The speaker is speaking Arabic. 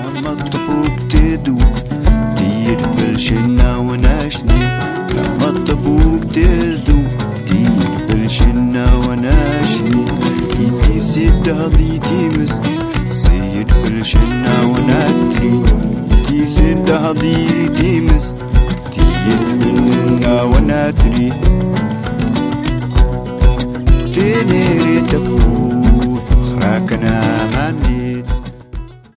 لما تفوق تدوب تير بالشنا وناشني لما تفوق تدوب تير بالشنا وناشني يتي سيد هضي تيمس سيد بالشنا وناتري يتي سيد هضي تيمس تير بالشنا وناتري تنيري تفوق خاكنا ماني